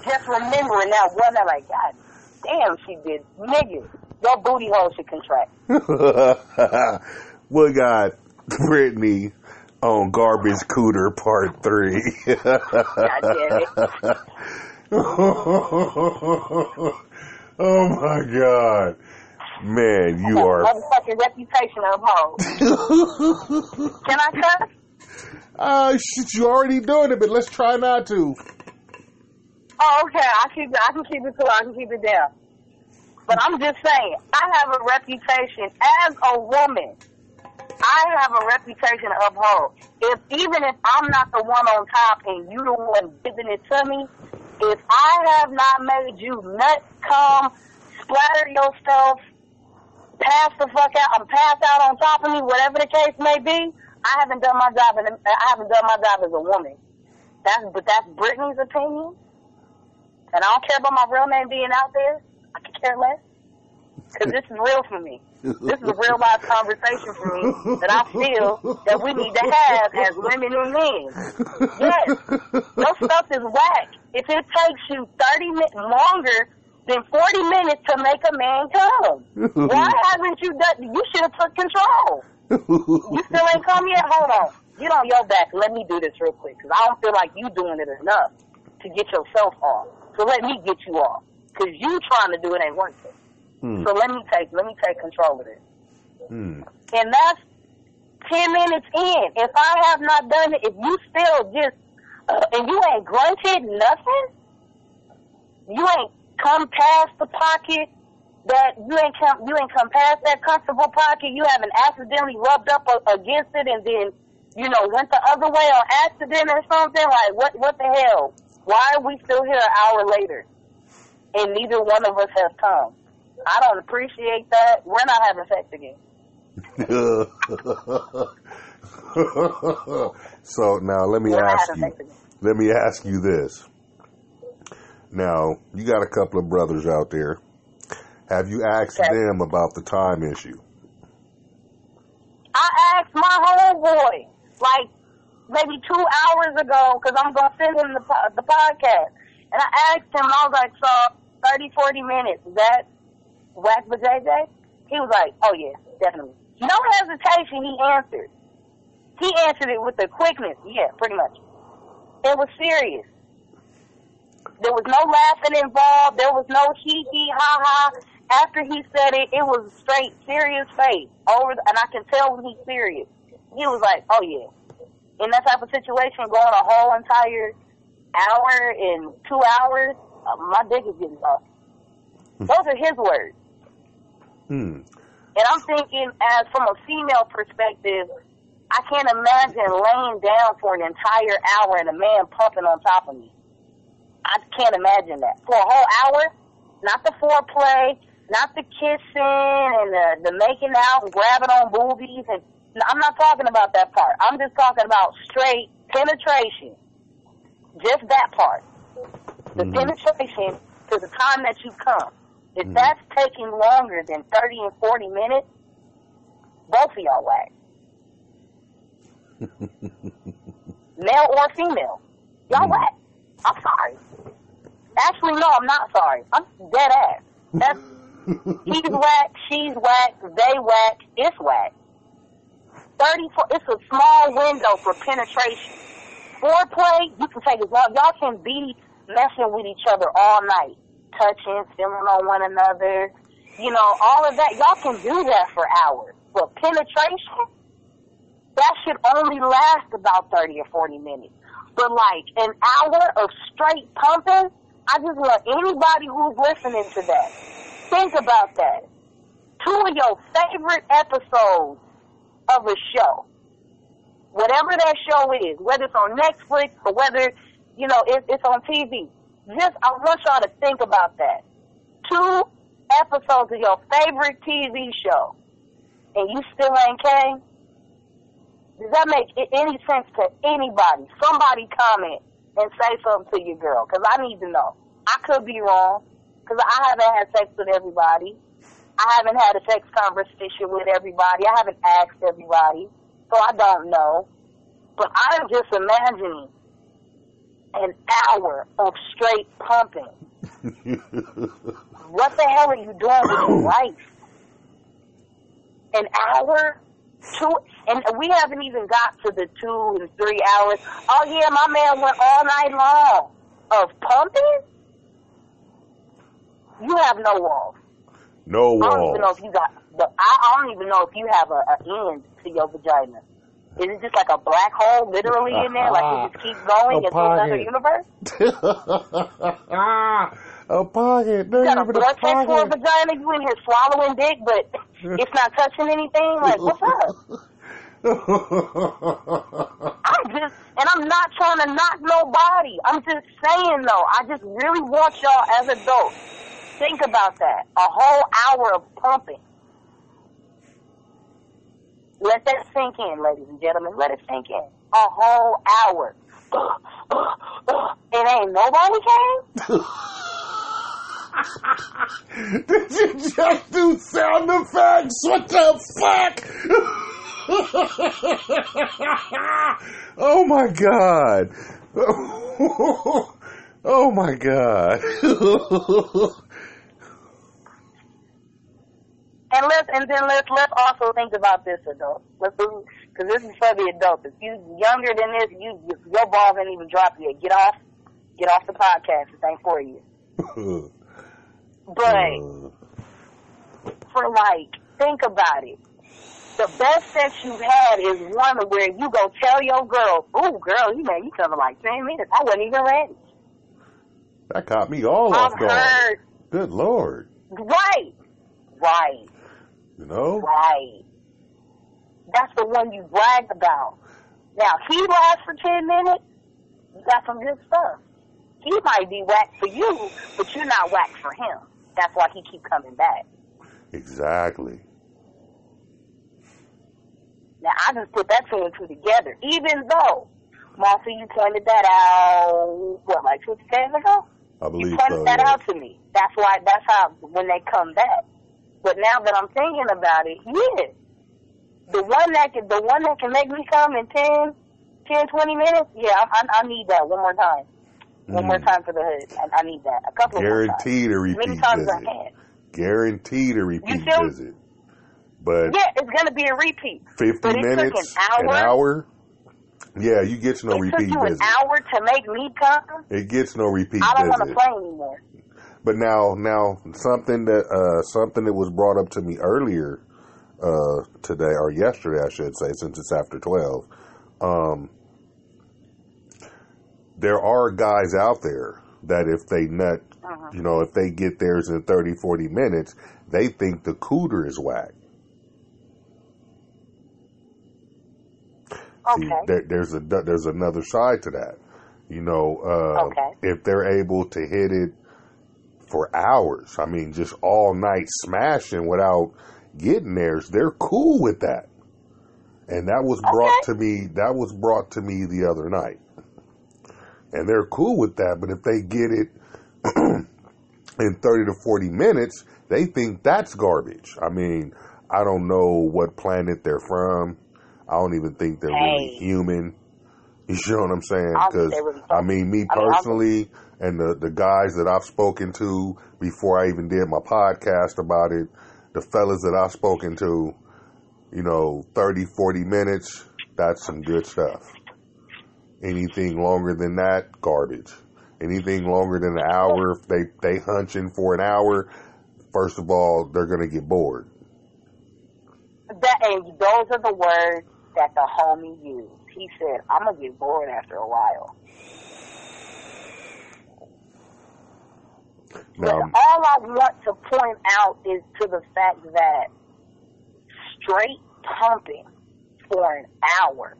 just remembering that one, I'm like, God damn, she did. Nigga, your booty hole should contract. We got Brittany on Garbage Cooter Part 3. God damn it. Oh my God. Man, you are... motherfucking reputation of hoes. Can I cuss? Shit, you already doing it, but let's try not to. Oh, okay. I can keep it cool. I can keep it down. But I'm just saying, I have a reputation as a woman. I have a reputation of hoes. Even if I'm not the one on top and you the one giving it to me, if I have not made you nut, come, splatter yourself, pass the fuck out, I'm passed out on top of me, whatever the case may be, I haven't done my job as a woman. But that's Brittany's opinion. And I don't care about my real name being out there. I could care less. Because this is real for me. This is a real life conversation for me that I feel that we need to have as women and men. Yes, your stuff is whack. If it takes you 30 minutes longer than 40 minutes to make a man come, why haven't you done? You should have took control. You still ain't come yet? Hold on. Get on your back. Let me do this real quick because I don't feel like you doing it enough to get yourself off. So let me get you off because you trying to do it ain't working. So let me take control of this. And that's 10 minutes in. If I have not done it, if you still just and you ain't grunted nothing, you ain't come past the pocket that you ain't come past that comfortable pocket. You haven't accidentally rubbed up against it and then went the other way on accident or something. Like what the hell? Why are we still here an hour later and neither one of us has come? I don't appreciate that. We're not having sex again. So now let me ask you this. Now, you got a couple of brothers out there. Have you asked them about the time issue? I asked my homeboy, like, maybe 2 hours ago, because I'm going to send him the podcast. And I asked him, and I was like, so, 30, 40 minutes, is that whack for JJ? He was like, oh, yeah, definitely. No hesitation, he answered. He answered it with the quickness. Yeah, pretty much. It was serious. There was no laughing involved. There was no hee-hee, ha-ha. After he said it, it was straight serious face. And I can tell when he's serious. He was like, oh, yeah. In that type of situation, going a whole entire hour and 2 hours, my dick is getting off. Those are his words. And I'm thinking, as from a female perspective, I can't imagine laying down for an entire hour and a man pumping on top of me. I can't imagine that. For a whole hour, not the foreplay, not the kissing and the making out and grabbing on boobies. And I'm not talking about that part. I'm just talking about straight penetration. Just that part. The penetration to the time that you come. If that's taking longer than 30 and 40 minutes, both of y'all whack. Male or female. Y'all whack. I'm sorry. Actually, no, I'm not sorry. I'm dead ass. That's, he's whack, she's whack, they whack, it's whack. 34, it's a small window for penetration. Foreplay, you can take as long. Y'all can be messing with each other all night. Touching, feeling on one another. All of that. Y'all can do that for hours. But penetration, that should only last about 30 or 40 minutes. But like an hour of straight pumping, I just want anybody who's listening to that, think about that. 2 of your favorite episodes of a show, whatever that show is, whether it's on Netflix or whether, it's on TV. I want y'all to think about that. 2 episodes of your favorite TV show, and you still ain't came? Does that make any sense to anybody? Somebody comment and say something to your girl, because I need to know. I could be wrong, because I haven't had sex with everybody. I haven't had a sex conversation with everybody. I haven't asked everybody, so I don't know. But I'm just imagining An hour of straight pumping. What the hell are you doing with your life? An hour? 2, and we haven't even got to the 2 and 3 hours. Oh yeah, my man went all night long of pumping? You have no walls. No walls. I don't even know if you got I don't even know if you have a end to your vagina. Is it just like a black hole literally in there? Like it just keeps going into another universe? A pocket. You got a blood test for a vagina? You in here swallowing dick, but it's not touching anything? Like, what's up? I'm not trying to knock nobody. I'm just saying, though, I just really want y'all as adults, think about that. A whole hour of pumping. Let that sink in, ladies and gentlemen. Let it sink in. A whole hour. It ain't nobody came? Did you just do sound effects? What the fuck? Oh my God. Oh my God. And then let's also think about this, adults. Because this is for the adults. If you younger than this, your balls ain't even dropped yet. Get off the podcast. It ain't for you. But think about it. The best sex you've had is one where you go tell your girl, "Ooh, girl, you coming like 10 minutes. I wasn't even ready." That caught me all off guard. Good Lord. Right. You know? Right. That's the one you brag about. Now, he lasts for 10 minutes. You got some good stuff. He might be whack for you, but you're not whack for him. That's why he keep coming back. Exactly. Now, I just put that 2 and 2 together. Even though, Martha, you pointed that out, like 2 days ago? I believe you pointed that out to me. That's how, when they come back. But now that I'm thinking about it, yeah. The one that can make me come in 10, 20 minutes, yeah, I need that one more time. One more time for the hood. I need that. A couple of Guaranteed a repeat many times visit. I can. Guaranteed a repeat visit. But yeah, it's going to be a repeat. 50 minutes, an hour. Yeah, you get no repeat visit. It took you an hour to make me come? It gets no repeat visit. I don't want to play anymore. But now something that was brought up to me earlier today, or yesterday, I should say, since it's after 12. There are guys out there that if they nut, if they get theirs in 30, 40 minutes, they think the cooter is whack. Okay. See, there's another side to that. If they're able to hit it for hours, I mean, just all night smashing without getting theirs, they're cool with that. And that was brought to me the other night. And they're cool with that, but if they get it in 30 to 40 minutes, they think that's garbage. I mean, I don't know what planet they're from. I don't even think they're really human. You know what I'm saying? Because, I mean, me personally and the guys that I've spoken to before I even did my podcast about it, the fellas that I've spoken to, 30, 40 minutes, that's some good stuff. Anything longer than that, garbage. Anything longer than an hour, if they hunching for an hour, first of all, they're going to get bored. And those are the words that the homie used. He said, I'm going to get bored after a while. But all I want to point out is to the fact that straight pumping for an hour,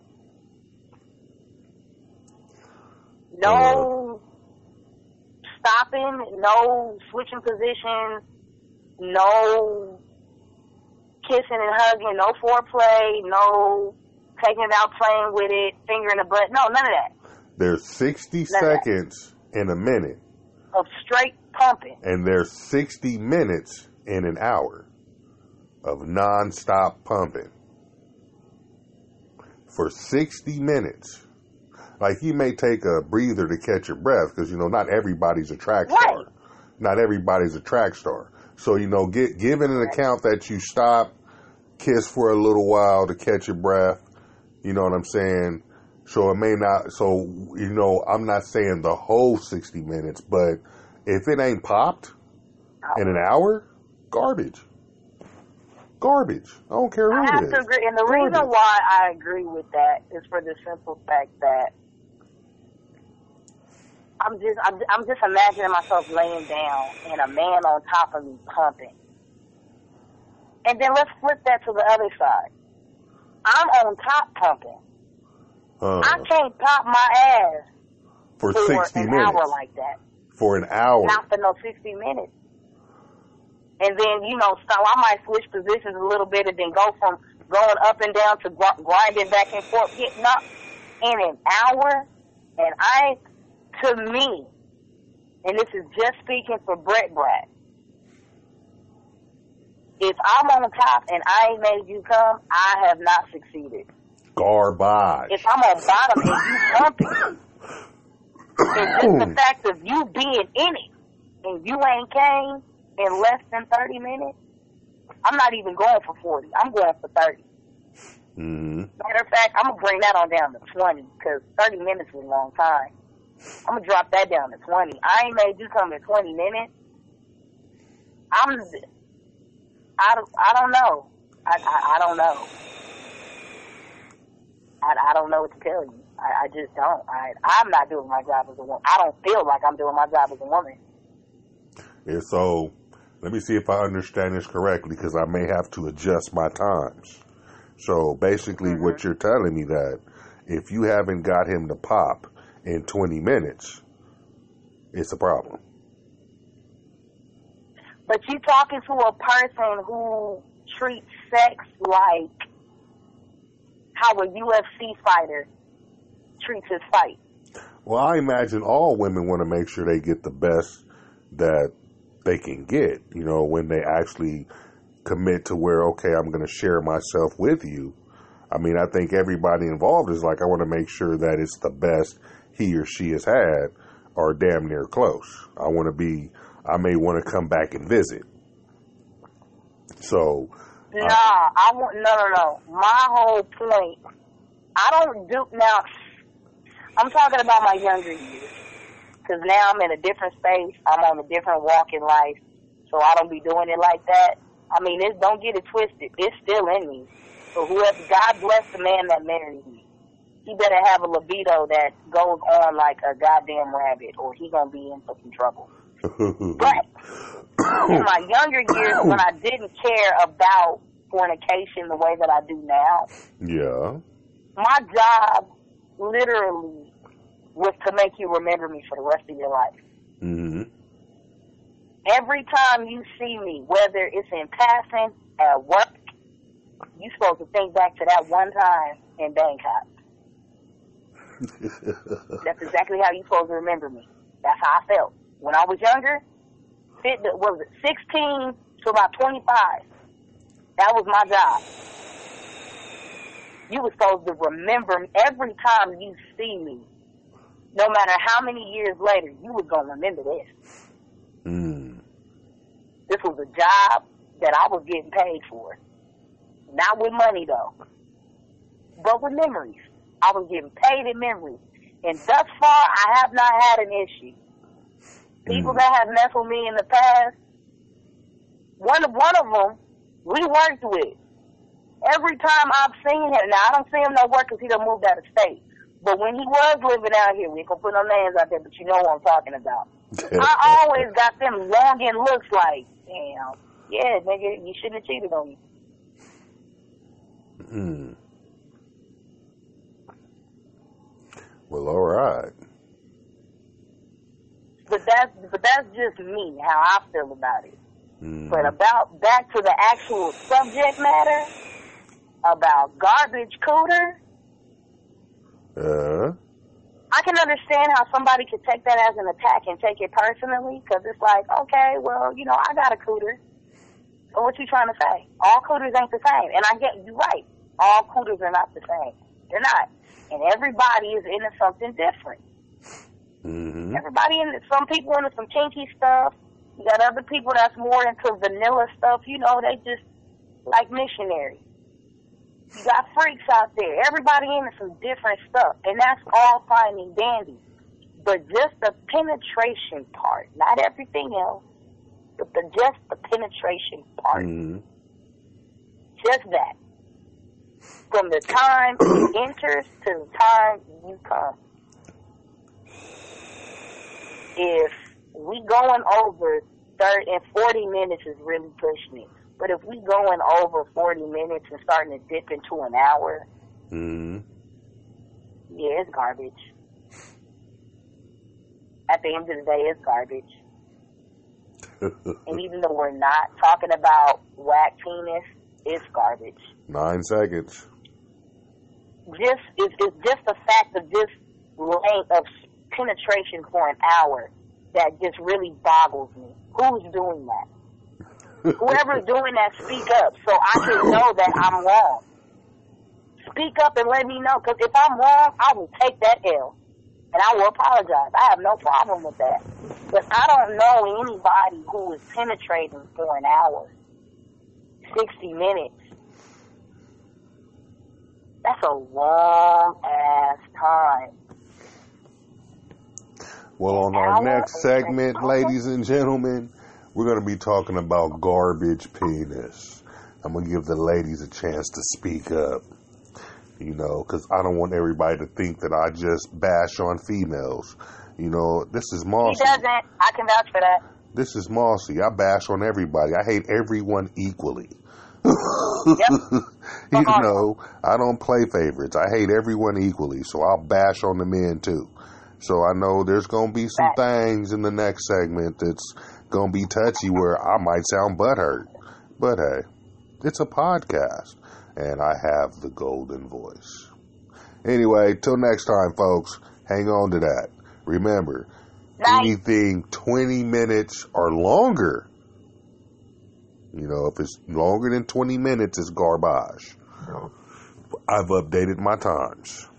no stopping, no switching positions, no kissing and hugging, no foreplay, no taking it out, playing with it, finger in the butt. No, none of that. There's 60 seconds in a minute of straight pumping. And there's 60 minutes in an hour of nonstop pumping. For 60 minutes. Like, you may take a breather to catch your breath because, not everybody's a track star. Right. Not everybody's a track star. So, given an account that you stop, kiss for a little while to catch your breath, you know what I'm saying? So it may not, I'm not saying the whole 60 minutes, but if it ain't popped in an hour, garbage. Garbage. I don't care who it is. I have to agree. And the reason why I agree with that is for the simple fact that I'm just imagining myself laying down and a man on top of me pumping. And then let's flip that to the other side. I'm on top pumping. I can't pop my ass for 60 an minutes. Hour like that. For an hour. Not for no 60 minutes. And then, so I might switch positions a little bit and then go from going up and down to grinding back and forth, getting up in an hour. And to me, and this is just speaking for Brett Brat, if I'm on top and I ain't made you come, I have not succeeded. Garbage. If I'm on bottom and you pumping, and just the fact of you being in it and you ain't came in less than 30 minutes, I'm not even going for 40. I'm going for 30. Mm-hmm. Matter of fact, I'm going to bring that on down to 20 because 30 minutes is a long time. I'm going to drop that down to 20. I ain't made you come in 20 minutes. I don't know. I don't know. I don't know what to tell you. I just don't. I'm not doing my job as a woman. I don't feel like I'm doing my job as a woman. Yeah, so let me see if I understand this correctly because I may have to adjust my times. So basically what you're telling me that if you haven't got him to pop in 20 minutes, it's a problem. But you talking to a person who treats sex like how a UFC fighter treats his fight. Well, I imagine all women want to make sure they get the best that they can get, when they actually commit to where, okay, I'm going to share myself with you. I mean, I think everybody involved is like, I want to make sure that it's the best he or she has had or damn near close. I may want to come back and visit. So. No. My whole point, I'm talking about my younger years. Because now I'm in a different space. I'm on a different walk in life. So I don't be doing it like that. I mean, don't get it twisted. It's still in me. So God bless the man that married me. He better have a libido that goes on like a goddamn rabbit or he gonna be in for some trouble. But in my younger years when I didn't care about fornication the way that I do now. Yeah. My job literally was to make you remember me for the rest of your life. Mm-hmm. Every time you see me, whether it's in passing, at work, you're supposed to think back to that one time in Bangkok. That's exactly how you're supposed to remember me. That's how I felt. When I was younger, 16 to about 25, that was my job. You were supposed to remember me every time you see me. No matter how many years later, you was going to remember this. Mm. This was a job that I was getting paid for. Not with money, though, but with memories. I was getting paid in memories. And thus far, I have not had an issue. People that have messed with me in the past, one of them, we worked with. Every time I've seen him, now I don't see him no work because he done moved out of state. But when he was living out here, we ain't gonna put no names out there, but you know what I'm talking about. I always got them longing looks like, damn, yeah, nigga, you shouldn't have cheated on me. Mm. Well, all right. But that's just me, how I feel about it. Mm. But back to the actual subject matter, about garbage cooter, I can understand how somebody could take that as an attack and take it personally, because it's like, okay, well, I got a cooter. So what you trying to say? All cooters ain't the same. And I get you right. All cooters are not the same. They're not. And everybody is into something different. Mm-hmm. Everybody some people into some kinky stuff. You got other people that's more into vanilla stuff. You know, they just like missionary. You got freaks out there. Everybody into some different stuff. And that's all fine and dandy. But just the penetration part, not everything else, but just the penetration part. Mm-hmm. Just that. From the time it enters to the time you come. If we going over 30 and 40 minutes is really pushing it. But if we going over 40 minutes and starting to dip into an hour, mm-hmm. Yeah, it's garbage. At the end of the day, it's garbage. And even though we're not talking about whack penis, it's garbage. 9 seconds. It's just the fact of this length of penetration for an hour that just really boggles me. Who's doing that? Whoever's doing that, speak up so I can know that I'm wrong. Speak up and let me know, because if I'm wrong, I will take that L. And I will apologize. I have no problem with that. But I don't know anybody who is penetrating for an hour, 60 minutes. That's a long-ass time. Well, on our next segment, ladies and gentlemen, we're going to be talking about garbage penis. I'm going to give the ladies a chance to speak up. You know, because I don't want everybody to think that I just bash on females. You know, this is Mossy. He doesn't. I can vouch for that. This is Mossy. I bash on everybody. I hate everyone equally. Yep. You know, I don't play favorites. I hate everyone equally, so I'll bash on the men too. So I know there's going to be some things in the next segment that's going to be touchy where I might sound butthurt. But hey, it's a podcast. And I have the golden voice. Anyway, till next time, folks, hang on to that. Remember, anything 20 minutes or longer, you know, if it's longer than 20 minutes, it's garbage. I've updated my times.